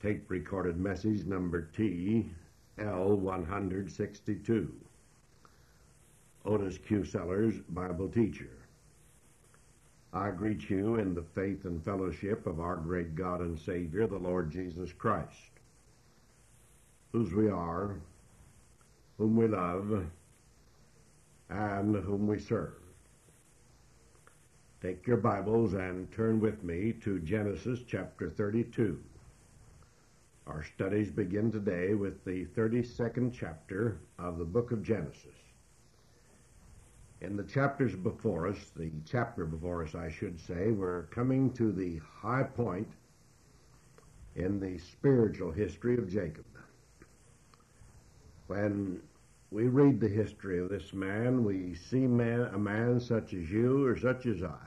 tape recorded message number TL162. Otis Q. Sellers, Bible teacher. I greet you in the faith and fellowship of our great God and Savior, the Lord Jesus Christ, whose we are, whom we love, and whom we serve. Take your Bibles and turn with me to Genesis chapter 32. Our studies begin today with the 32nd chapter of the book of Genesis. In the chapters before us, the chapter before us, I should say, we're coming to the high point in the spiritual history of Jacob. When we read the history of this man, we see a man such as you or such as I.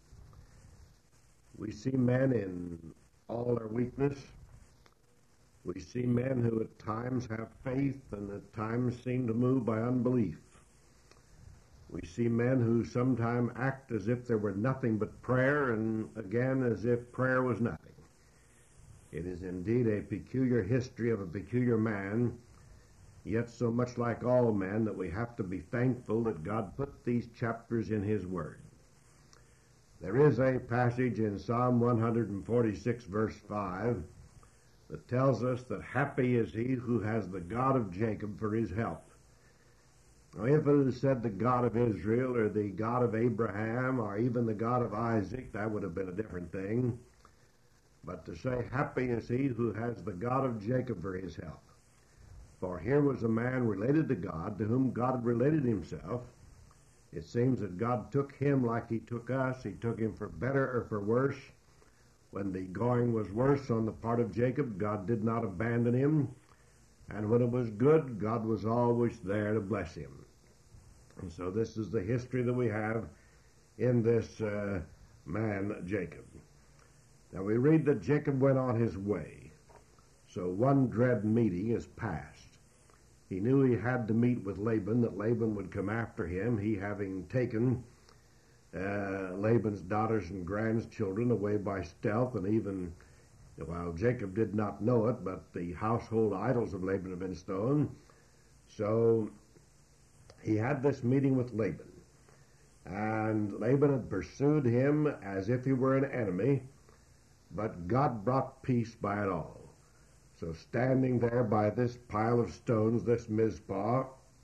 We see men in all their weakness. We see men who at times have faith and at times seem to move by unbelief. We see men who sometimes act as if there were nothing but prayer, and again as if prayer was nothing. It is indeed a peculiar history of a peculiar man, yet so much like all men that we have to be thankful that God put these chapters in His Word. There is a passage in Psalm 146, verse 5, that tells us that happy is he who has the God of Jacob for his help. Now, if it had said the God of Israel or the God of Abraham or even the God of Isaac, that would have been a different thing. But to say happy is he who has the God of Jacob for his help. For here was a man related to God, to whom God had related himself. It seems that God took him like he took us. He took him for better or for worse. When the going was worse on the part of Jacob, God did not abandon him. And when it was good, God was always there to bless him. And so this is the history that we have in this man, Jacob. Now we read that Jacob went on his way. So one dread meeting is past. He knew he had to meet with Laban, that Laban would come after him, he having taken Laban's daughters and grandchildren away by stealth, and even, while Jacob did not know it, but the household idols of Laban had been stolen. So he had this meeting with Laban, and Laban had pursued him as if he were an enemy, but God brought peace by it all. So standing there by this pile of stones, this Mizpah,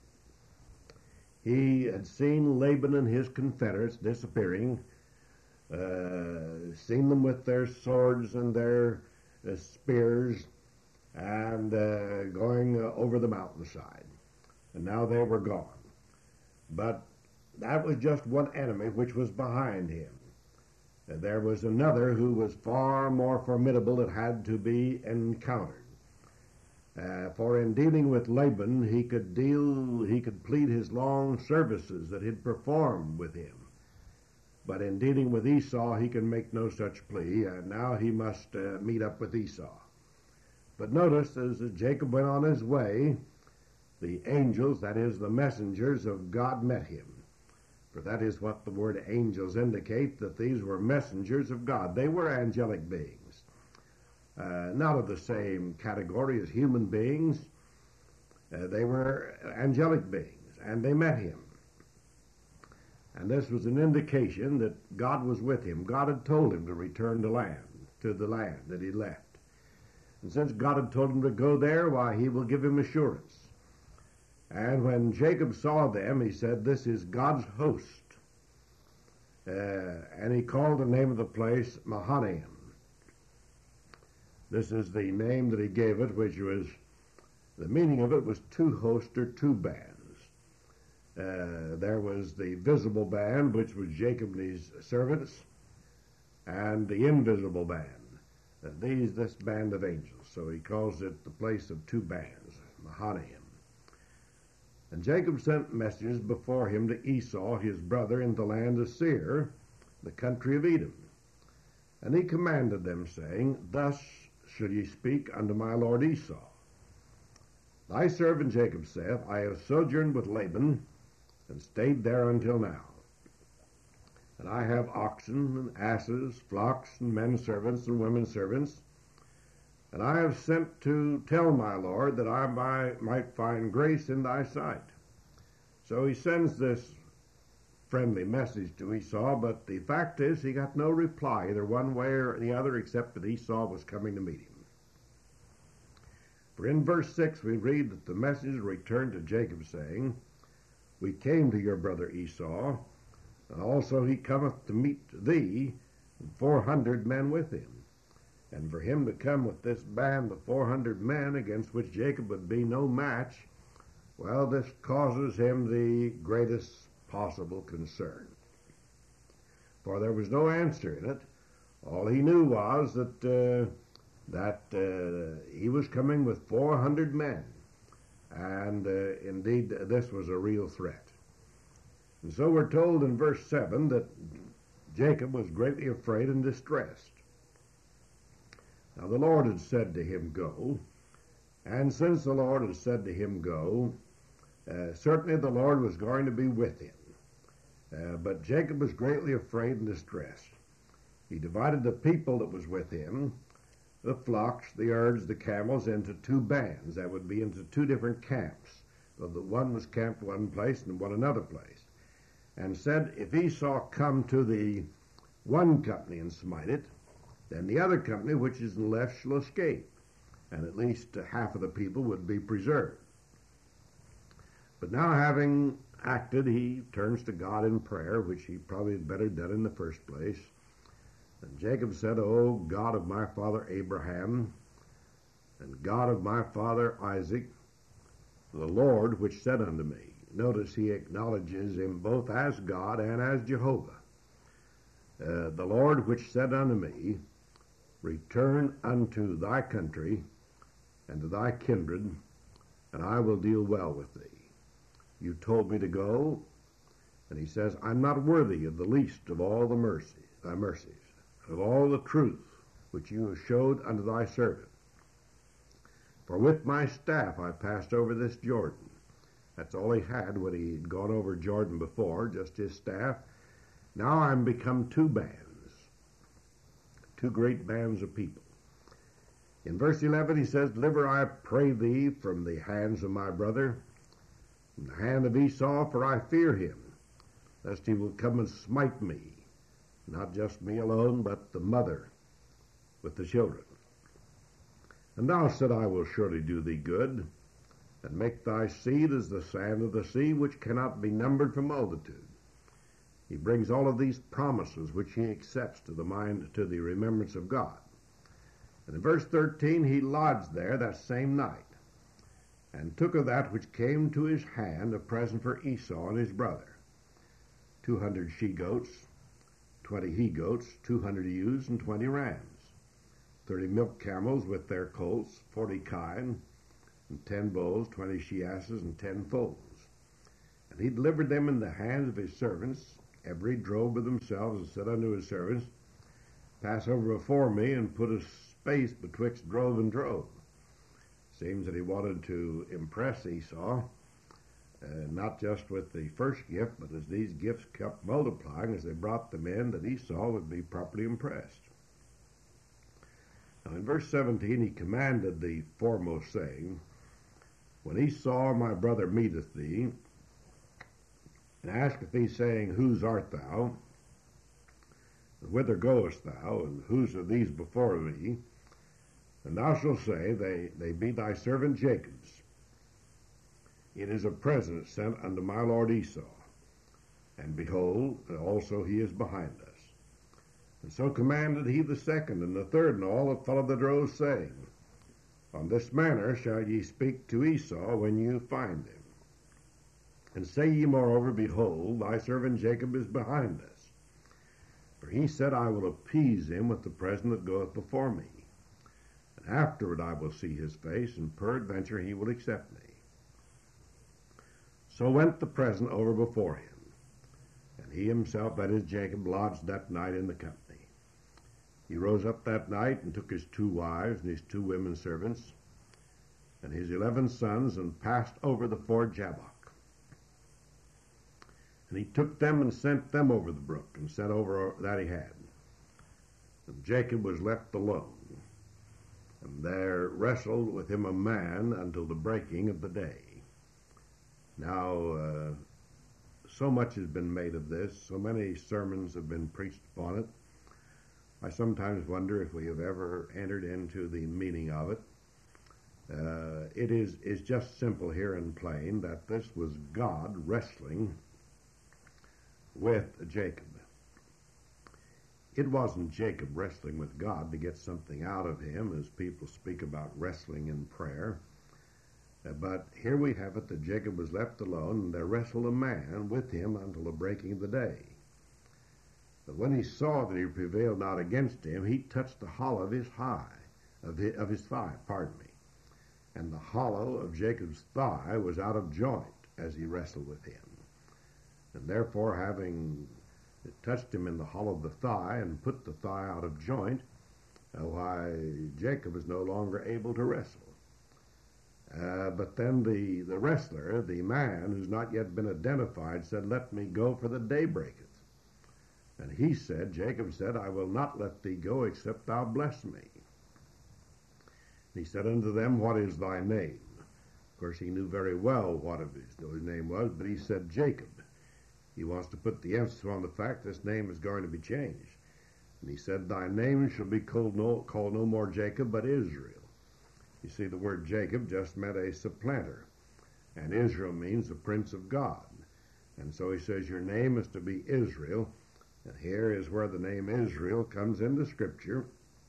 he had seen Laban and his confederates disappearing, seen them with their swords and their spears and going over the mountainside. And now they were gone. But that was just one enemy which was behind him. There was another who was far more formidable that had to be encountered. For in dealing with Laban, he could plead his long services that he'd performed with him. But in dealing with Esau, he can make no such plea, and now he must meet up with Esau. But notice, as Jacob went on his way, the angels, that is, the messengers of God, met him. For that is what the word angels indicate, that these were messengers of God. They were angelic beings. Not of the same category as human beings. They were angelic beings, and they met him. And this was an indication that God was with him. God had told him to return to the land that he left. And since God had told him to go there, why, he will give him assurance. And when Jacob saw them, he said, "This is God's host." And he called the name of the place Mahanaim. This is the name that he gave it, which was, the meaning of it was two hosts or two bands. There was the visible band, which was Jacob and his servants, and the invisible band, this band of angels. So he calls it the place of two bands, Mahanaim. And Jacob sent messengers before him to Esau, his brother, in the land of Seir, the country of Edom. And he commanded them, saying, "Thus should ye speak unto my lord Esau. Thy servant Jacob saith, I have sojourned with Laban, and stayed there until now. And I have oxen and asses, flocks and men servants and women servants. And I have sent to tell my Lord that I might find grace in thy sight. So he sends this friendly message to Esau, but the fact is he got no reply either one way or the other, except that Esau was coming to meet him. For in verse 6 we read that the messenger returned to Jacob, saying, We came to your brother Esau, and also he cometh to meet thee, and 400 men with him. And for him to come with this band of 400 men, against which Jacob would be no match, well, this causes him the greatest possible concern. For there was no answer in it. All he knew was that he was coming with 400 men. And indeed, this was a real threat. And so we're told in verse 7 that Jacob was greatly afraid and distressed. Now the Lord had said to him, Go. And since the Lord had said to him, Go, certainly the Lord was going to be with him. But Jacob was greatly afraid and distressed. He divided the people that was with him, the flocks, the herds, the camels, into two bands. That would be into two different camps. So the one was camped one place and one another place. And said, if Esau come to the one company and smite it, then the other company which is in the left shall escape, and at least half of the people would be preserved. But now having acted, he turns to God in prayer, which he probably had better done in the first place. And Jacob said, O God of my father Abraham, and God of my father Isaac, the Lord which said unto me. Notice he acknowledges him both as God and as Jehovah. The Lord which said unto me, Return unto thy country and to thy kindred, and I will deal well with thee. You told me to go, and he says, I'm not worthy of the least of all thy mercies, of all the truth which you have showed unto thy servant. For with my staff I passed over this Jordan. That's all he had when he had gone over Jordan before, just his staff. Now I'm become two bands, two great bands of people. In verse 11 he says, Deliver, I pray thee, from the hands of my brother, from the hand of Esau, for I fear him, lest he will come and smite me, not just me alone, but the mother with the children. And thou said, I will surely do thee good, and make thy seed as the sand of the sea, which cannot be numbered for multitude. He brings all of these promises which he accepts to the mind, to the remembrance of God. And in verse 13, he lodged there that same night, and took of that which came to his hand a present for Esau and his brother, 200 she-goats, 20 he-goats, 200 ewes, and 20 rams, 30 milk camels with their colts, 40 kine, and 10 bulls, 20 she-asses, and 10 foals. And he delivered them in the hands of his servants. Every drove with themselves, and said unto his servants, Pass over before me, and put a space betwixt drove and drove. Seems that he wanted to impress Esau, not just with the first gift, but as these gifts kept multiplying, as they brought them in, that Esau would be properly impressed. Now in verse 17 he commanded the foremost, saying, When Esau my brother meeteth thee, and asketh thee, saying, Whose art thou? And whither goest thou? And whose are these before thee? And thou shalt say, They be thy servant Jacob's. It is a present sent unto my lord Esau. And behold, also he is behind us. And so commanded he the second and the third and all that followed the droves, saying, On this manner shall ye speak to Esau when you find him. And say ye moreover, Behold, thy servant Jacob is behind us. For he said, I will appease him with the present that goeth before me. And afterward I will see his face, and peradventure he will accept me. So went the present over before him. And he himself, that is Jacob, lodged that night in the company. He rose up that night, and took his 2 wives, and his 2 women servants, and his 11 sons, and passed over the ford Jabbok. And he took them and sent them over the brook, and sent over that he had. And Jacob was left alone. And there wrestled with him a man until the breaking of the day. Now, so much has been made of this, so many sermons have been preached upon it. I sometimes wonder if we have ever entered into the meaning of it. It is just simple here and plain that this was God wrestling with Jacob. It wasn't Jacob wrestling with God to get something out of him, as people speak about wrestling in prayer. But here we have it that Jacob was left alone, and there wrestled a man with him until the breaking of the day. But when he saw that he prevailed not against him, he touched the hollow of his thigh, and the hollow of Jacob's thigh was out of joint as he wrestled with him. And therefore, having touched him in the hollow of the thigh and put the thigh out of joint, Jacob is no longer able to wrestle. But then the wrestler, the man who's not yet been identified, said, "Let me go, for the day breaketh." And Jacob said, "I will not let thee go, except thou bless me." He said unto them, "What is thy name?" Of course, he knew very well what his name was, but he said Jacob. He wants to put the emphasis on the fact this name is going to be changed. And he said, "Thy name shall be called no more Jacob, but Israel." You see, the word Jacob just meant a supplanter, and Israel means the Prince of God. And so he says your name is to be Israel, and here is where the name Israel comes into Scripture.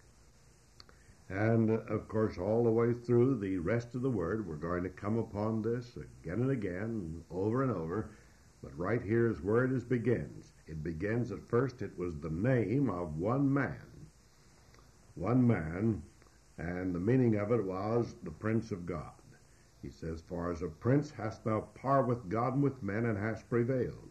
And, of course, all the way through the rest of the Word, we're going to come upon this again and again, over and over. But right here is where it begins. It begins at first, it was the name of one man. One man, and the meaning of it was the Prince of God. He says, "For as a prince hast thou power with God and with men, and hast prevailed."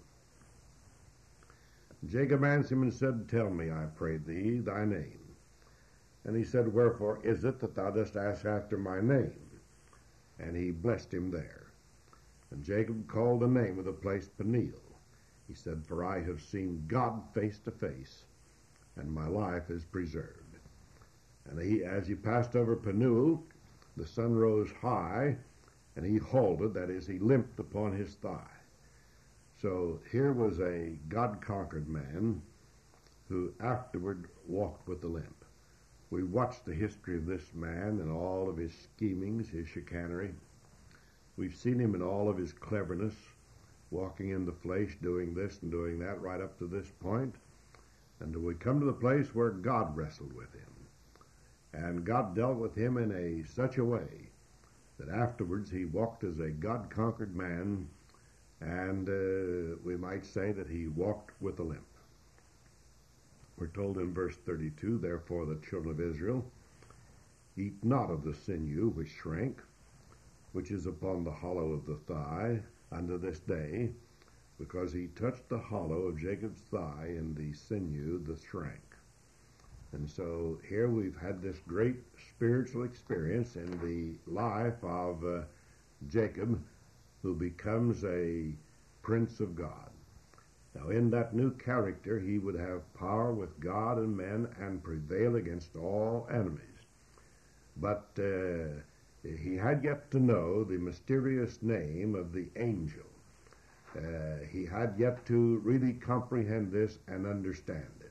Jacob answered him and said, "Tell me, I pray thee, thy name." And he said, "Wherefore is it that thou dost ask after my name?" And he blessed him there. And Jacob called the name of the place Peniel. He said, "For I have seen God face to face, and my life is preserved." And as he passed over Peniel, the sun rose high, and he halted, that is, he limped upon his thigh. So here was a God-conquered man who afterward walked with a limp. We watched the history of this man and all of his schemings, his chicanery. We've seen him in all of his cleverness, walking in the flesh, doing this and doing that, right up to this point, until we come to the place where God wrestled with him. And God dealt with him in such a way that afterwards he walked as a God-conquered man, and we might say that he walked with a limp. We're told in verse 32, "Therefore the children of Israel eat not of the sinew which shrank, which is upon the hollow of the thigh, unto this day, because he touched the hollow of Jacob's thigh, and the sinew that shrank." And so here we've had this great spiritual experience in the life of Jacob, who becomes a prince of God. Now in that new character, he would have power with God and men and prevail against all enemies. But he had yet to know the mysterious name of the angel. He had yet to really comprehend this and understand it.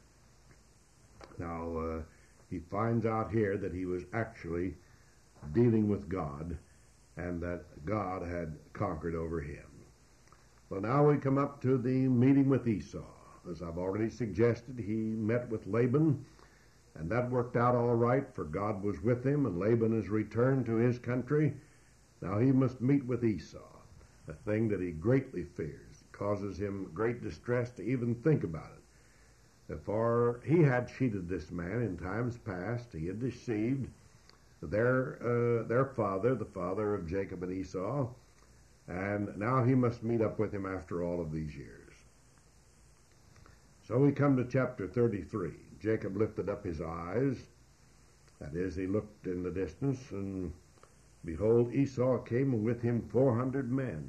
Now, he finds out here that he was actually dealing with God, and that God had conquered over him. Well, now we come up to the meeting with Esau. As I've already suggested, he met with Laban, and that worked out all right, for God was with him, and Laban has returned to his country. Now he must meet with Esau, a thing that he greatly fears. It causes him great distress to even think about it. For he had cheated this man in times past. He had deceived their father, the father of Jacob and Esau, and now he must meet up with him after all of these years. So we come to chapter 33. Jacob lifted up his eyes, that is, he looked in the distance, and behold, Esau came, and with him 400 men.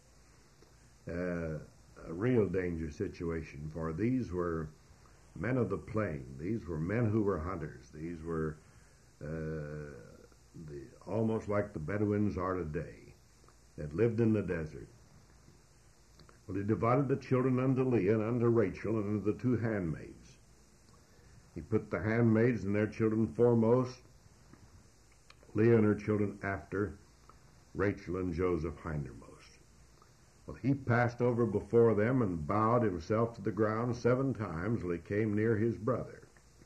A real danger situation, for these were men of the plain. These were men who were hunters. These were almost like the Bedouins are today, that lived in the desert. Well, he divided the children unto Leah and unto Rachel and unto the two handmaids. He put the handmaids and their children foremost, Leah and her children after, Rachel and Joseph hindermost. Well, he passed over before them and bowed himself to the ground 7 times till he came near his brother.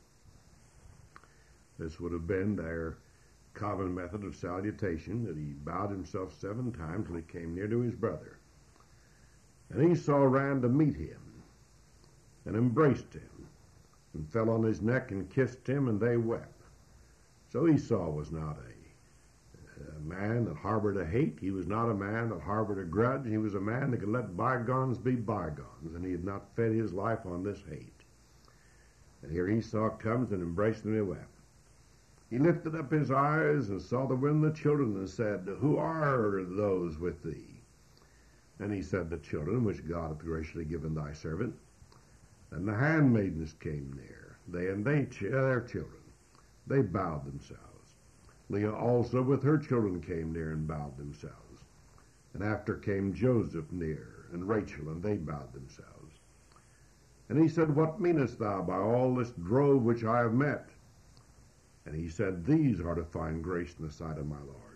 This would have been their common method of salutation, that he bowed himself 7 times till he came near to his brother. And Esau ran to meet him and embraced him and fell on his neck and kissed him, and they wept. So Esau was not a man that harbored a hate. He was not a man that harbored a grudge. He was a man that could let bygones be bygones, and he had not fed his life on this hate. And here Esau comes and embraced him and wept. He lifted up his eyes and saw the women and the children and said, Who are those with thee? And he said, The children which God hath graciously given thy servant. And the handmaidens came near, they and their children. They bowed themselves. Leah also with her children came near and bowed themselves. And after came Joseph near, and Rachel, and they bowed themselves. And he said, What meanest thou by all this drove which I have met? And he said, These are to find grace in the sight of my Lord.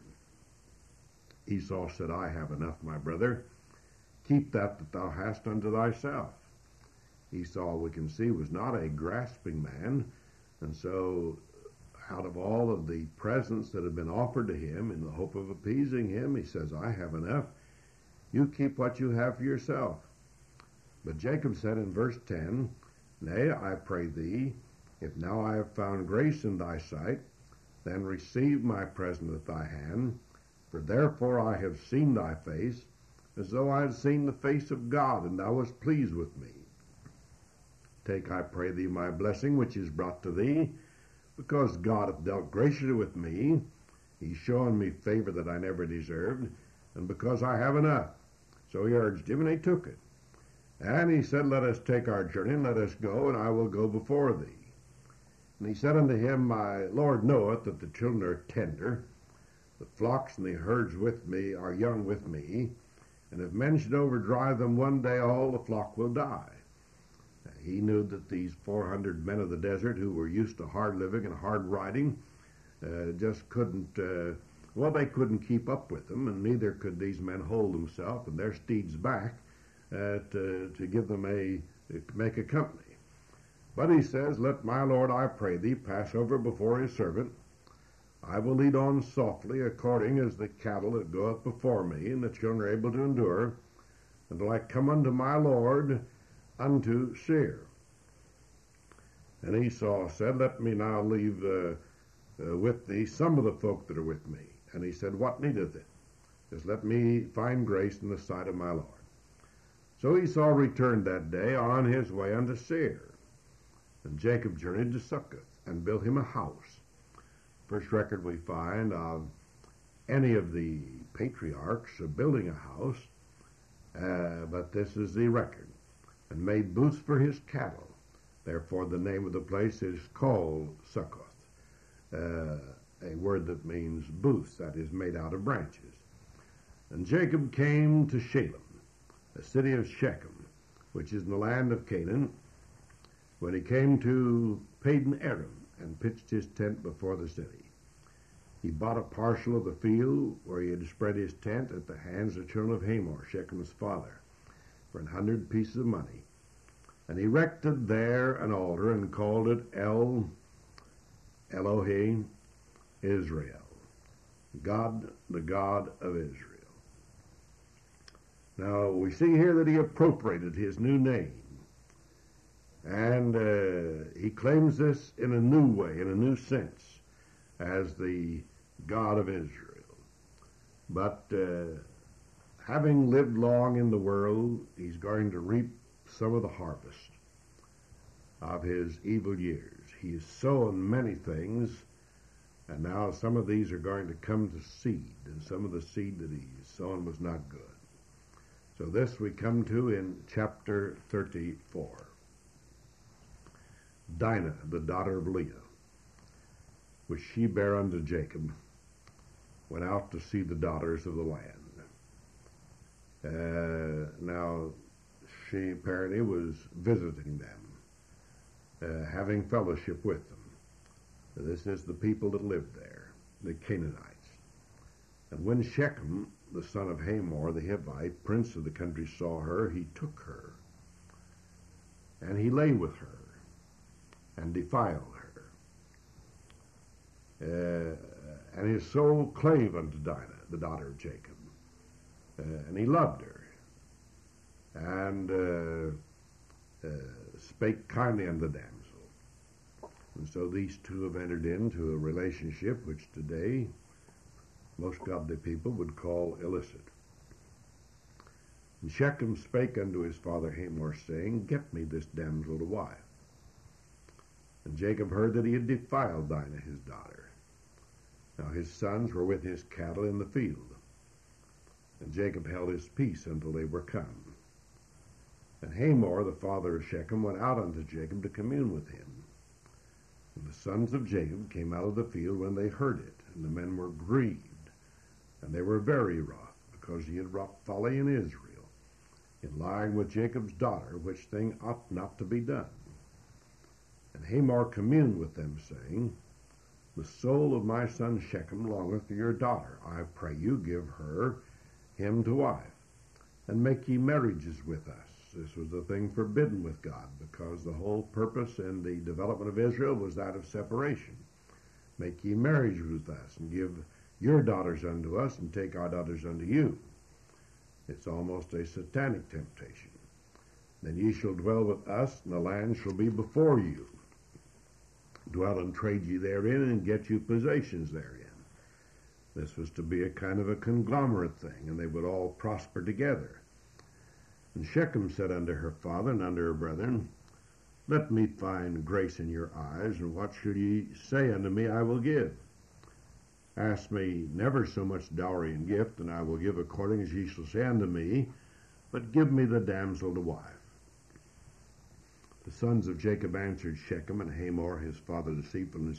Esau said, I have enough, my brother. Keep that thou hast unto thyself. Esau, we can see, was not a grasping man, and so out of all of the presents that had been offered to him in the hope of appeasing him, he says, I have enough. You keep what you have for yourself. But Jacob said in verse 10, Nay, I pray thee, if now I have found grace in thy sight, then receive my present at thy hand, for therefore I have seen thy face, as though I had seen the face of God, and thou wast pleased with me. Take, I pray thee, my blessing, which is brought to thee, because God hath dealt graciously with me. He's shown me favor that I never deserved, and because I have enough. So he urged him, and he took it. And he said, Let us take our journey, and let us go, and I will go before thee. And he said unto him, My Lord knoweth that the children are tender, the flocks and the herds with me are young with me, and if men should overdrive them one day, all the flock will die. He knew that these 400 men of the desert who were used to hard living and hard riding just couldn't, they couldn't keep up with them, and neither could these men hold themselves and their steeds back to give them make a company. But he says, Let my Lord, I pray thee, pass over before his servant. I will lead on softly, according as the cattle that goeth before me, and the children are able to endure, until I come unto my Lord, unto Seir. And Esau said, Let me now leave with thee some of the folk that are with me. And he said, What needeth it? Just let me find grace in the sight of my Lord. So Esau returned that day on his way unto Seir. And Jacob journeyed to Succoth and built him a house. First record we find of any of the patriarchs of building a house, but this is the record. And made booths for his cattle. Therefore the name of the place is called Succoth, a word that means booths, that is made out of branches. And Jacob came to Shalem, a city of Shechem, which is in the land of Canaan, when he came to Padan Aram and pitched his tent before the city. He bought a parcel of the field where he had spread his tent at the hands of the children of Hamor, Shechem's father, for 100 pieces of money. And he erected there an altar and called it Elohe Israel, God, the God of Israel. Now we see here that he appropriated his new name. And he claims this in a new way, in a new sense, as the God of Israel. But having lived long in the world, he's going to reap some of the harvest of his evil years. He has sown many things, and now some of these are going to come to seed, and some of the seed that he's sown was not good. So this we come to in chapter 34. Dinah, the daughter of Leah, which she bare unto Jacob, went out to see the daughters of the land. Now, she apparently was visiting them, having fellowship with them. This is the people that lived there, the Canaanites. And when Shechem, the son of Hamor, the Hivite, prince of the country, saw her, he took her, and he lay with her, and defiled her. And his soul clave unto Dinah, the daughter of Jacob, and he loved her, and spake kindly unto the damsel. And so these two have entered into a relationship which today most godly people would call illicit. And Shechem spake unto his father Hamor, saying, Get me this damsel to wife. And Jacob heard that he had defiled Dinah his daughter. Now his sons were with his cattle in the field. And Jacob held his peace until they were come. And Hamor, the father of Shechem, went out unto Jacob to commune with him. And the sons of Jacob came out of the field when they heard it, and the men were grieved, and they were very wroth, because he had wrought folly in Israel, in lying with Jacob's daughter, which thing ought not to be done. And Hamor communed with them, saying, The soul of my son Shechem longeth for your daughter. I pray you give him to wife, and make ye marriages with us. This was a thing forbidden with God, because the whole purpose in the development of Israel was that of separation. Make ye marriage with us, and give your daughters unto us, and take our daughters unto you. It's almost a satanic temptation. Then ye shall dwell with us, and the land shall be before you. Dwell and trade ye therein, and get you possessions therein. This was to be a kind of a conglomerate thing, and they would all prosper together. And Shechem said unto her father and unto her brethren, Let me find grace in your eyes, and what should ye say unto me I will give? Ask me never so much dowry and gift, and I will give according as ye shall say unto me, but give me the damsel to wife. The sons of Jacob answered Shechem and Hamor his father deceitfully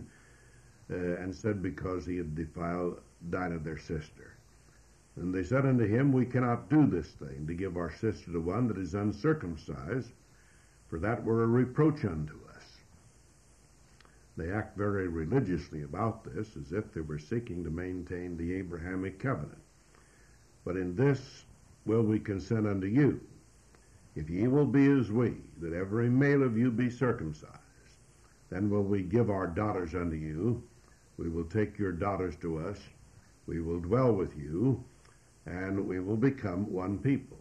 said, because he had defiled Dinah their sister. And they said unto him, We cannot do this thing, to give our sister to one that is uncircumcised, for that were a reproach unto us. They act very religiously about this, as if they were seeking to maintain the Abrahamic covenant. But in this will we consent unto you, if ye will be as we, that every male of you be circumcised. Then will we give our daughters unto you, we will take your daughters to us, we will dwell with you, and we will become one people.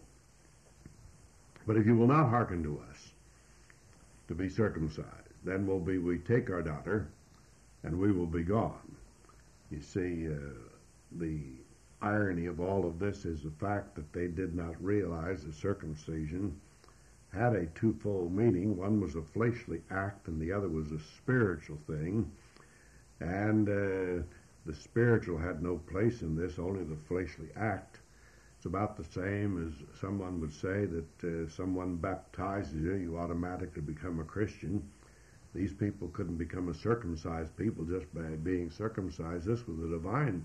But if you will not hearken to us to be circumcised, then will we take our daughter, and we will be gone. You see, the irony of all of this is the fact that they did not realize that circumcision had a twofold meaning. One was a fleshly act, and the other was a spiritual thing. And the spiritual had no place in this, only the fleshly act. It's about the same as someone would say that someone baptizes you, you automatically become a Christian. These people couldn't become a circumcised people just by being circumcised. This was a divine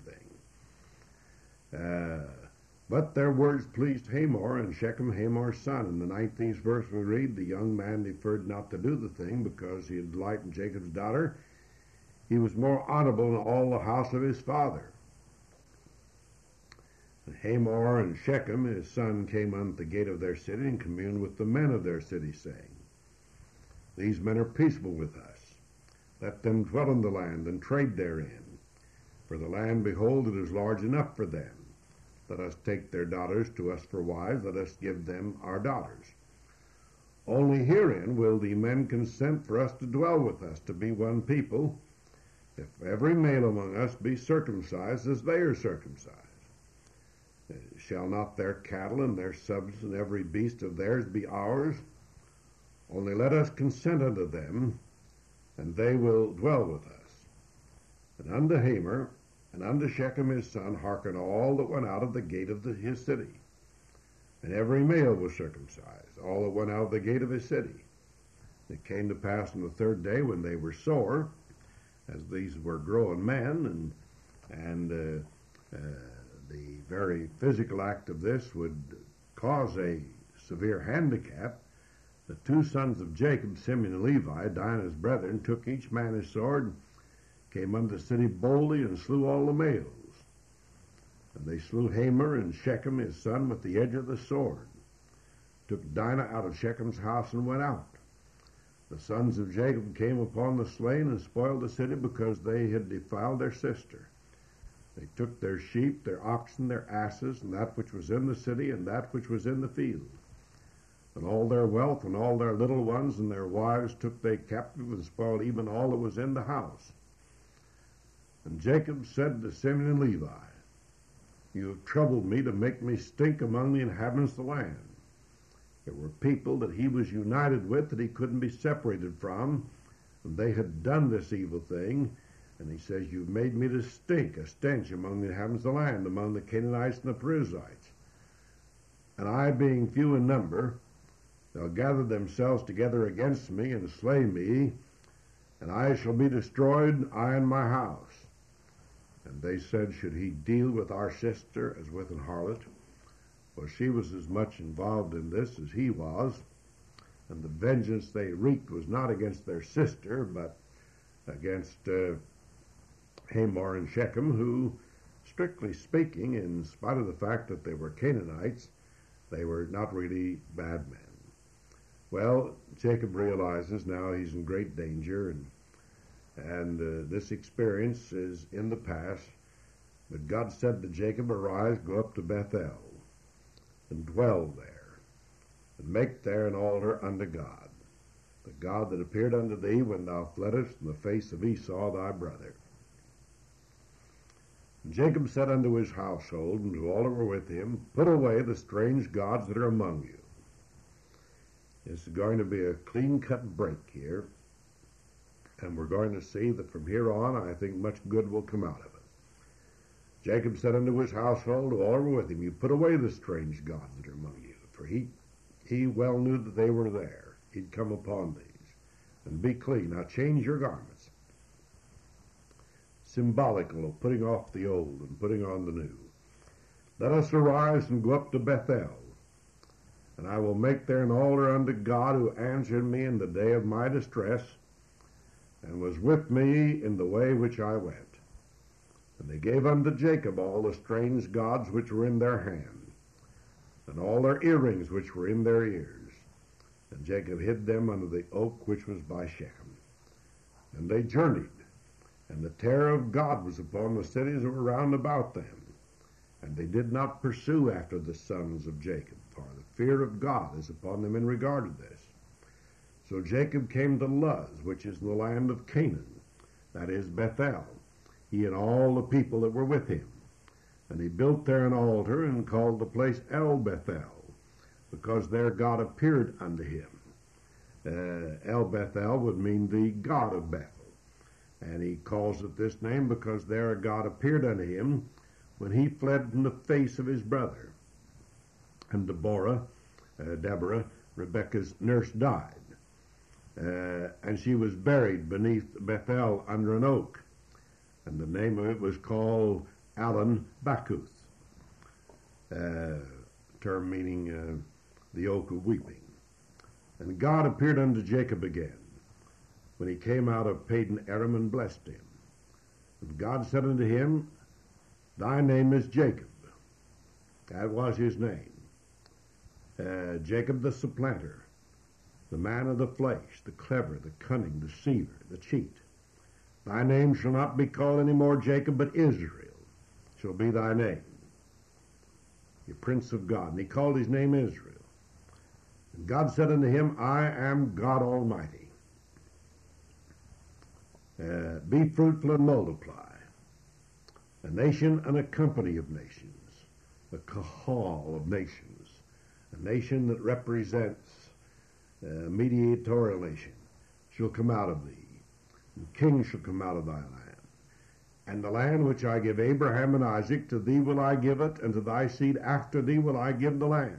thing. But their words pleased Hamor, and Shechem, Hamor's son. In the 19th verse we read, The young man deferred not to do the thing, because he had delight in Jacob's daughter. He was more honorable in all the house of his father. And Hamor and Shechem, his son, came unto the gate of their city, and communed with the men of their city, saying, These men are peaceable with us. Let them dwell in the land, and trade therein. For the land, behold, it is large enough for them. Let us take their daughters to us for wives, let us give them our daughters. Only herein will the men consent for us to dwell with us, to be one people, if every male among us be circumcised as they are circumcised. Shall not their cattle and their substance and every beast of theirs be ours? Only let us consent unto them, and they will dwell with us. And unto Hamor and unto Shechem his son hearken all that went out of the gate of his city. And every male was circumcised, all that went out of the gate of his city. It came to pass on the third day, when they were sore, as these were grown men, And the very physical act of this would cause a severe handicap. The two sons of Jacob, Simeon and Levi, Dinah's brethren, took each man his sword, came unto the city boldly, and slew all the males. And they slew Hamor and Shechem his son with the edge of the sword, took Dinah out of Shechem's house, and went out. The sons of Jacob came upon the slain and spoiled the city, because they had defiled their sister. They took their sheep, their oxen, their asses, and that which was in the city, and that which was in the field. And all their wealth, and all their little ones, and their wives took they captive, and spoiled even all that was in the house. And Jacob said to Simeon and Levi, You have troubled me to make me stink among the inhabitants of the land. There were people that he was united with that he couldn't be separated from, and they had done this evil thing. And he says, You've made me to stink, a stench among the inhabitants of the land, among the Canaanites and the Perizzites. And I, being few in number, they'll gather themselves together against me and slay me, and I shall be destroyed, I and my house. And they said, Should he deal with our sister as with an harlot? For she was as much involved in this as he was, and the vengeance they wreaked was not against their sister, but against Hamor and Shechem, who, strictly speaking, in spite of the fact that they were Canaanites, they were not really bad men. Well, Jacob realizes now he's in great danger, and this experience is in the past. But God said to Jacob, Arise, go up to Bethel, and dwell there, and make there an altar unto God, the God that appeared unto thee when thou fleddest from the face of Esau thy brother. And Jacob said unto his household, and to all that were with him, Put away the strange gods that are among you. It's going to be a clean-cut break here, and we're going to see that from here on, I think much good will come out of it. Jacob said unto his household, to all that were with him, You put away the strange gods that are among you. For he well knew that they were there. He'd come upon these. And be clean. Now change your garments. Symbolical of putting off the old and putting on the new. Let us arise and go up to Bethel, and I will make there an altar unto God, who answered me in the day of my distress, and was with me in the way which I went. And they gave unto Jacob all the strange gods which were in their hand, and all their earrings which were in their ears. And Jacob hid them under the oak which was by Shechem. And they journeyed, and the terror of God was upon the cities that were round about them. And they did not pursue after the sons of Jacob, for the fear of God is upon them in regard to this. So Jacob came to Luz, which is in the land of Canaan, that is Bethel, he and all the people that were with him. And he built there an altar, and called the place El Bethel, because there God appeared unto him. El Bethel would mean the God of Bethel. And he calls it this name because there God appeared unto him when he fled from the face of his brother. And Deborah, Rebekah's nurse, died. And she was buried beneath Bethel under an oak. And the name of it was called Allon Bacuth, term meaning the oak of weeping. And God appeared unto Jacob again, when he came out of Padan Aram, and blessed him. And God said unto him, Thy name is Jacob. That was his name. Jacob the supplanter, the man of the flesh, the clever, the cunning, deceiver, the cheat. Thy name shall not be called any more Jacob, but Israel shall be thy name. The Prince of God. And he called his name Israel. And God said unto him, I am God Almighty. Be fruitful and multiply. A nation and a company of nations. A kahal of nations. A nation that represents a mediatorial nation shall come out of thee. And kings shall come out of thy land. And the land which I give Abraham and Isaac, to thee will I give it, and to thy seed after thee will I give the land.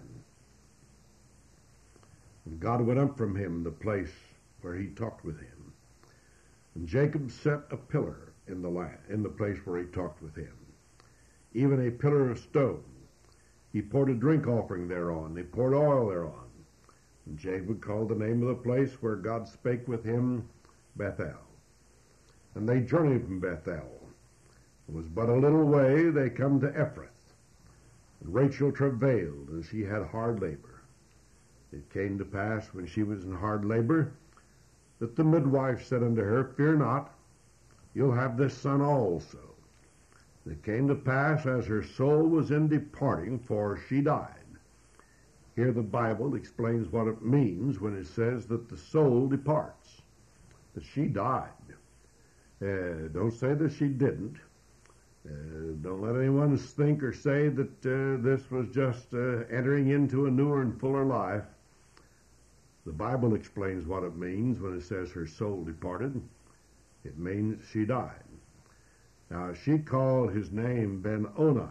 And God went up from him the place where he talked with him. And Jacob set a pillar in the land, in the place where he talked with him. Even a pillar of stone. He poured a drink offering thereon. They poured oil thereon. And Jacob called the name of the place where God spake with him Bethel. And they journeyed from Bethel. It was but a little way they come to Ephrath. And Rachel travailed, and she had hard labor. It came to pass, when she was in hard labor, that the midwife said unto her, Fear not, you'll have this son also. And it came to pass, as her soul was in departing, for she died. Here the Bible explains what it means when it says that the soul departs, that she died. Don't say that she didn't. Don't let anyone think or say that this was just entering into a newer and fuller life. The Bible explains what it means when it says her soul departed. It means she died. Now, she called his name Ben-Oni.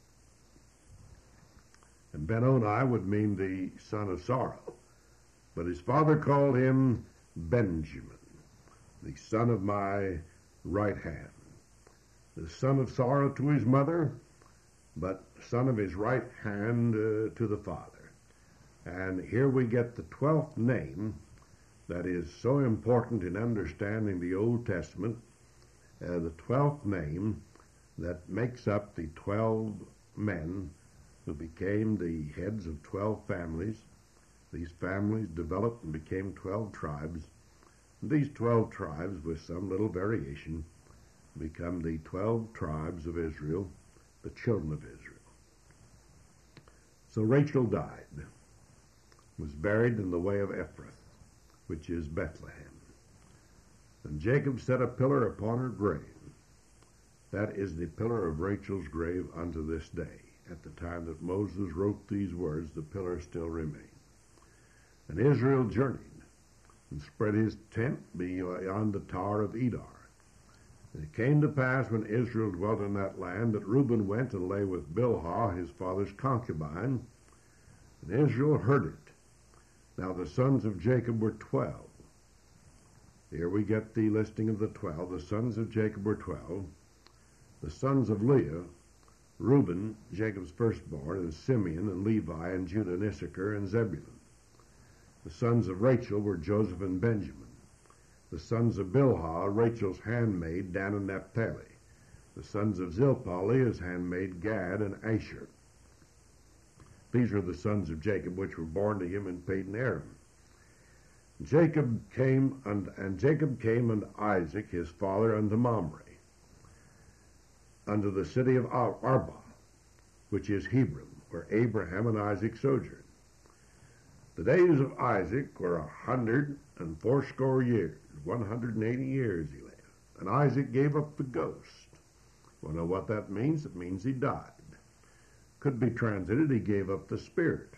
And Ben-Oni would mean the son of sorrow. But his father called him Benjamin, the son of my right hand. The son of sorrow to his mother, but son of his right hand to the father. And here we get the 12th name that is so important in understanding the Old Testament, the 12th name that makes up the 12 men who became the heads of 12 families. These families developed and became 12 tribes. And these 12 tribes, with some little variation, become the 12 tribes of Israel, the children of Israel. So Rachel died, was buried in the way of Ephrath, which is Bethlehem. And Jacob set a pillar upon her grave. That is the pillar of Rachel's grave unto this day. At the time that Moses wrote these words, the pillar still remains. And Israel journeyed and spread his tent beyond the tower of Edar. And it came to pass, when Israel dwelt in that land, that Reuben went and lay with Bilhah, his father's concubine, and Israel heard it. Now the sons of Jacob were 12. Here we get the listing of the 12. The sons of Jacob were 12. The sons of Leah, Reuben, Jacob's firstborn, and Simeon, and Levi, and Judah, and Issachar, and Zebulun. The sons of Rachel were Joseph and Benjamin. The sons of Bilhah, Rachel's handmaid, Dan and Naphtali. The sons of Zilpah, Leah's handmaid, Gad and Asher. These are the sons of Jacob, which were born to him in Padan Aram. Jacob came unto Isaac his father unto Mamre, unto the city of Arba, which is Hebron, where Abraham and Isaac sojourned. The days of Isaac were 180 years, 180 years he lived. And Isaac gave up the ghost. Well, know what that means? It means he died. Could be translated, he gave up the spirit.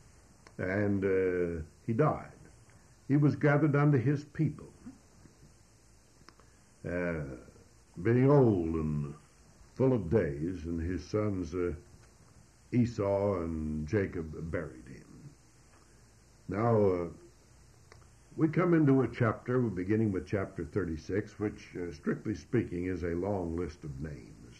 And he died. He was gathered unto his people, being old and full of days, and his sons Esau and Jacob buried him. Now, we come into a chapter, beginning with chapter 36, which, strictly speaking, is a long list of names.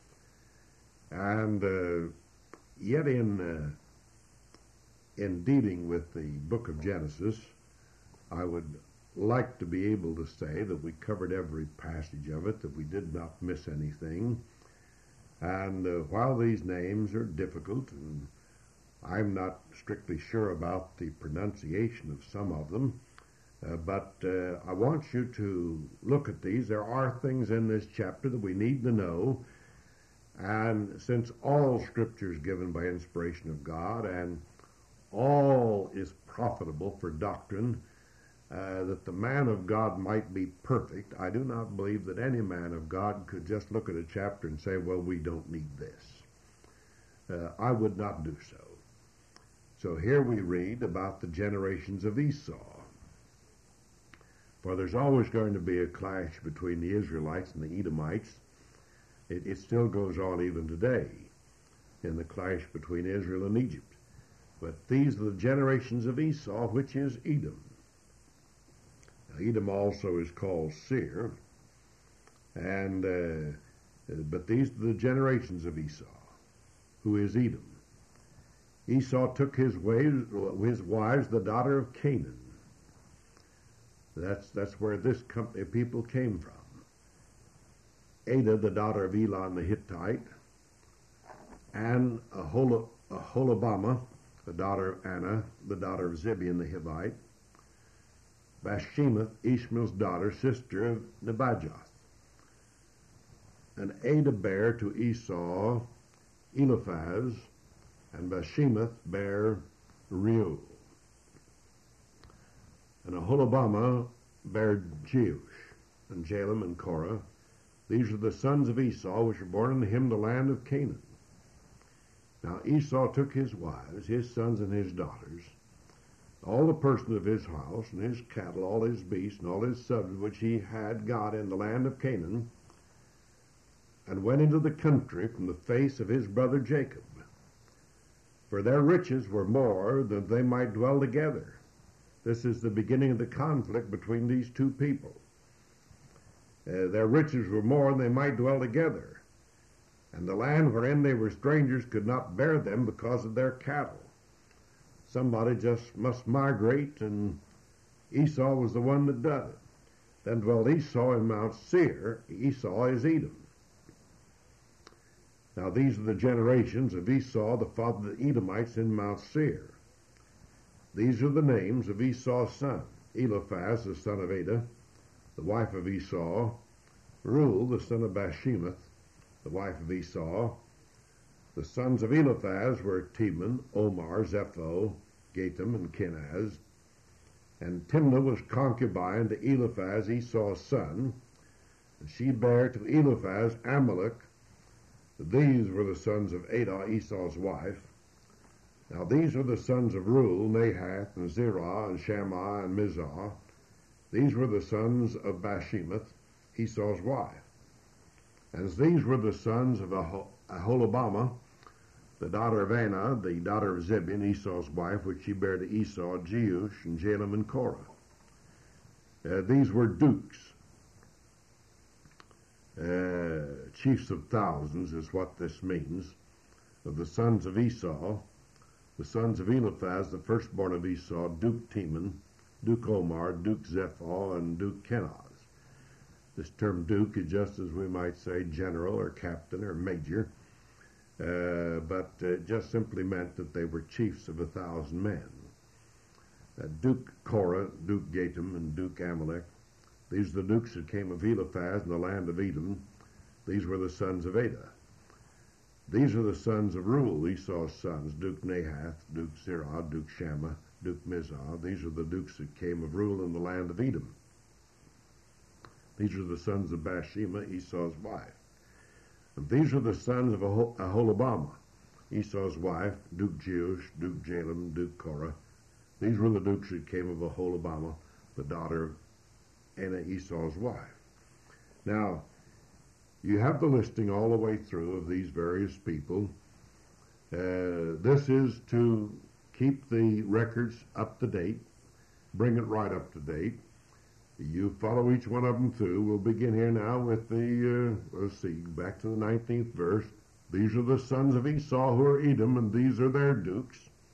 And yet in dealing with the book of Genesis, I would like to be able to say that we covered every passage of it, that we did not miss anything. And while these names are difficult, and I'm not strictly sure about the pronunciation of some of them, but I want you to look at these. There are things in this chapter that we need to know, and since all Scripture is given by inspiration of God, and all is profitable for doctrine, that the man of God might be perfect, I do not believe that any man of God could just look at a chapter and say, well, we don't need this. I would not do so. So here we read about the generations of Esau. For there's always going to be a clash between the Israelites and the Edomites. It still goes on even today in the clash between Israel and Egypt. But these are the generations of Esau, which is Edom. Now, Edom also is called Seir. And but these are the generations of Esau, who is Edom. Esau took his wives, the daughter of Canaan. That's where this company of people came from. Adah, the daughter of Elon the Hittite, and Aholibamah, the daughter of Anna, the daughter of Zibeon the Hivite, Bashemath, Ishmael's daughter, sister of Nebajoth. And Adah bare to Esau Eliphaz, and Bashemath bare Reuel. And Aholibamah bare Jeush, and Jalem, and Korah. These are the sons of Esau, which were born unto him in the land of Canaan. Now Esau took his wives, his sons, and his daughters, all the person of his house, and his cattle, all his beasts, and all his substance which he had got in the land of Canaan, and went into the country from the face of his brother Jacob. For their riches were more than they might dwell together. This is the beginning of the conflict between these two people. Their riches were more than they might dwell together. And the land wherein they were strangers could not bear them because of their cattle. Somebody just must migrate, and Esau was the one that did it. Then dwelt Esau in Mount Seir. Esau is Edom. Now these are the generations of Esau, the father of the Edomites, in Mount Seir. These are the names of Esau's son: Eliphaz, the son of Adah, the wife of Esau; Reuel, the son of Bashemath, the wife of Esau. The sons of Eliphaz were Teman, Omar, Zepho, Gatam, and Kenaz. And Timnah was concubine to Eliphaz, Esau's son, and she bare to Eliphaz Amalek. These were the sons of Adah, Esau's wife. Now these are the sons of Reuel, Nahath, and Zerah, and Shammah, and Mizah. These were the sons of Bashemath, Esau's wife. And these were the sons of Aholibamah, the daughter of Anna, the daughter of Zibeon, Esau's wife, which she bare to Esau, Jeush, and Jalem, and Korah. These were dukes. Chiefs of thousands is what this means. Of the sons of Esau, the sons of Eliphaz, the firstborn of Esau, Duke Teman, Duke Omar, Duke Zepho, and Duke Kenaz. This term Duke is just as we might say general or captain or major, but it just simply meant that they were chiefs of 1,000 men. Duke Korah, Duke Gatam, and Duke Amalek. These are the dukes that came of Eliphaz in the land of Edom. These were the sons of Adah. These are the sons of Reuel, Esau's sons: Duke Nahath, Duke Zerah, Duke Shammah, Duke Mizah. These are the dukes that came of Reuel in the land of Edom. These are the sons of Bashemath, Esau's wife. And these are the sons of Aholibamah, Esau's wife: Duke Jeush, Duke Jalem, Duke Korah. These were the dukes that came of Aholibamah, the daughter of Anna, Esau's wife. Now, you have the listing all the way through of these various people. This is to keep the records up to date, bring it right up to date. You follow each one of them through. We'll begin here now with the, let's see, back to the 19th verse. These are the sons of Esau who are Edom, and these are their dukes.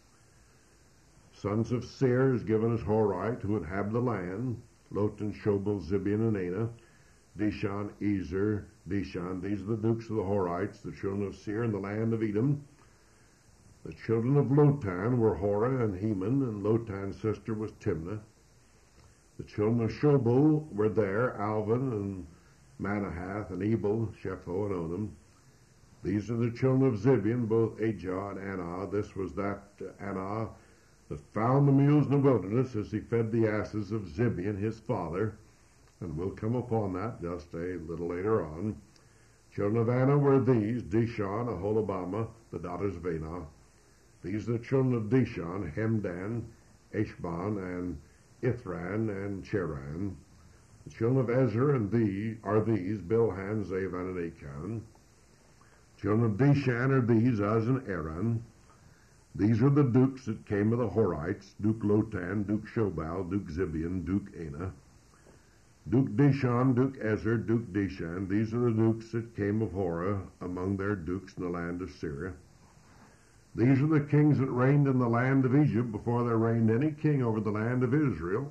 Sons of Seir is given as Horite, who inhabit the land: Lotan, Shobal, Zibeon, and Anah. Dishon, Ezer, Dishon. These are the dukes of the Horites, the children of Seir in the land of Edom. The children of Lotan were Horah and Heman, and Lotan's sister was Timnah. The children of Shobal were there: Alvan and Manahath, and Ebal, Shepho, and Onam. These are the children of Zibeon, both Ajah and Anah. This was that Anah that found the mules in the wilderness as he fed the asses of Zibeon, his father. And we'll come upon that just a little later on. Children of Anah were these: Dishon, Aholibamah, the daughters of Anah. These are the children of Dishon: Hemdan, Eshban, and Ithran, and Cheran. The children of Ezer and are these: Bilhan, Zavan, and Achan. Children of Dishan are these: Uz and Aran. These are the dukes that came of the Horites: Duke Lotan, Duke Shobal, Duke Zibeon, Duke Anah. Duke Dishon, Duke Ezer, Duke Dishan, these are the dukes that came of Horah among their dukes in the land of Syria. These are the kings that reigned in the land of Egypt before there reigned any king over the land of Israel.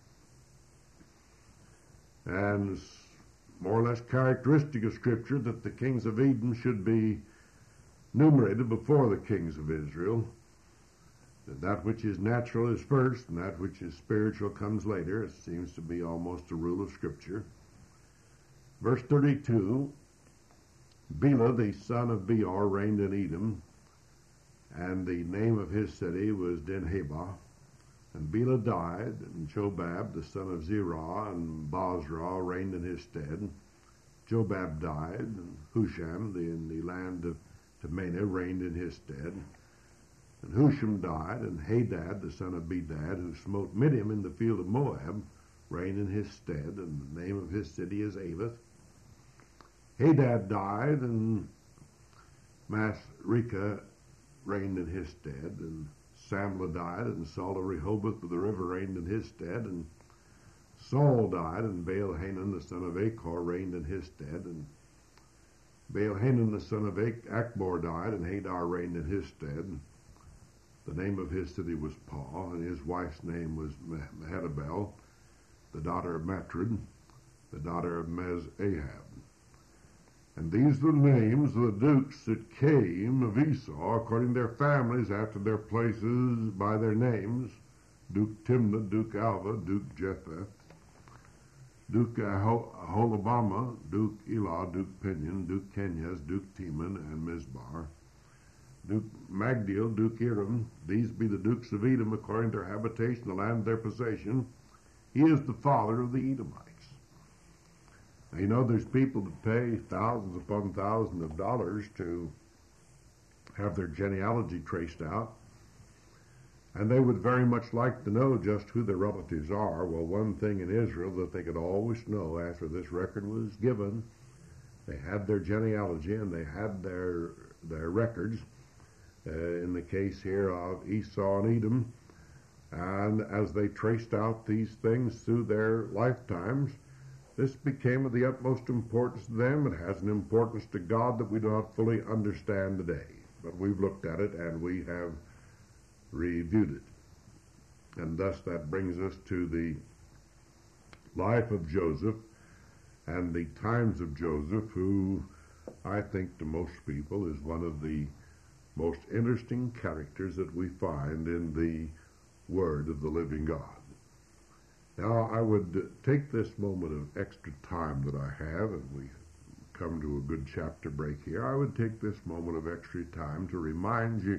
And it's more or less characteristic of Scripture that the kings of Edom should be enumerated before the kings of Israel. That which is natural is first, and that which is spiritual comes later. It seems to be almost a rule of Scripture. Verse 32, Bela, the son of Beor, reigned in Edom, and the name of his city was Dinhabah. And Bela died, and Jobab, the son of Zerah, and Bozrah reigned in his stead. Jobab died, and Husham, in the land of Temena, reigned in his stead. And Husham died, and Hadad, the son of Bedad, who smote Midian in the field of Moab, reigned in his stead, and the name of his city is Avith. Hadad died, and Masrekah reigned in his stead, and Samlah died, and Saul of Rehoboth of the river reigned in his stead, and Saul died, and Baal-Hanan, the son of Achor, reigned in his stead, and Baal-Hanan, the son of Achbor, died, and Hadar reigned in his stead. The name of his city was Pau, and his wife's name was Mehetabel, the daughter of Matred, the daughter of Mezahab. And these are the names of the dukes that came of Esau, according to their families, after their places, by their names: Duke Timnah, Duke Alva, Duke Jetheth, Duke Aholabama, Duke Elah, Duke Pinion, Duke Kenyas, Duke Teman, and Mizbar, Duke Magdiel, Duke Iram. These be the dukes of Edom, according to their habitation, the land of their possession. He is the father of the Edomites. Now, you know, there's people that pay thousands upon thousands of dollars to have their genealogy traced out, and they would very much like to know just who their relatives are. Well, one thing in Israel that they could always know after this record was given, they had their genealogy and they had their records. In the case here of Esau and Edom, and as they traced out these things through their lifetimes, this became of the utmost importance to them. It has an importance to God that we do not fully understand today, but we've looked at it and we have reviewed it. And thus that brings us to the life of Joseph and the times of Joseph, who I think to most people is one of the most interesting characters that we find in the Word of the living God. Now, I would take this moment of extra time that I have, and we come to a good chapter break here. I would take this moment of extra time to remind you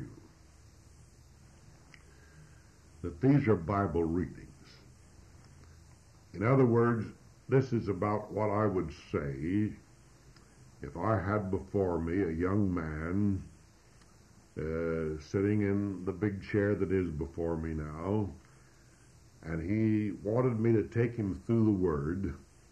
that these are Bible readings. In other words, this is about what I would say if I had before me a young man sitting in the big chair that is before me now, and he wanted me to take him through the Word,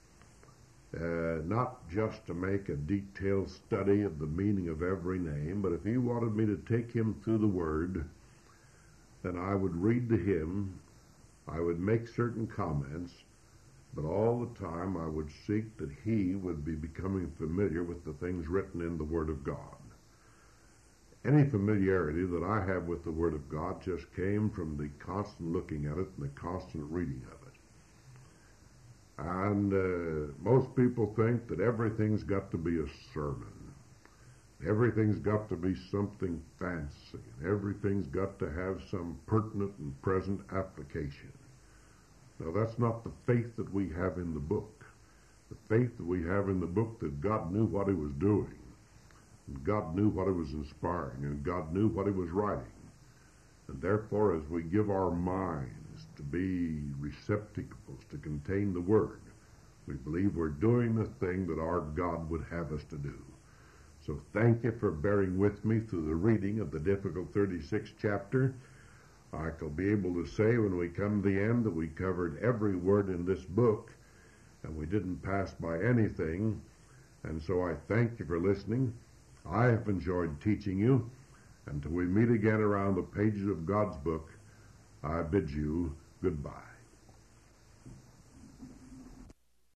not just to make a detailed study of the meaning of every name, but if he wanted me to take him through the Word, then I would read to him, I would make certain comments, but all the time I would seek that he would be becoming familiar with the things written in the Word of God. Any familiarity that I have with the Word of God just came from the constant looking at it and the constant reading of it. And most people think that everything's got to be a sermon. Everything's got to be something fancy. Everything's got to have some pertinent and present application. Now, that's not the faith that we have in the book. The faith that we have in the book, that God knew what he was doing. And God knew what he was inspiring, and God knew what he was writing. And therefore, as we give our minds to be receptacles to contain the Word, we believe we're doing the thing that our God would have us to do. So thank you for bearing with me through the reading of the difficult 36th chapter. I shall be able to say when we come to the end that we covered every word in this book, and we didn't pass by anything. And so I thank you for listening. I have enjoyed teaching you. Until we meet again around the pages of God's book, I bid you goodbye.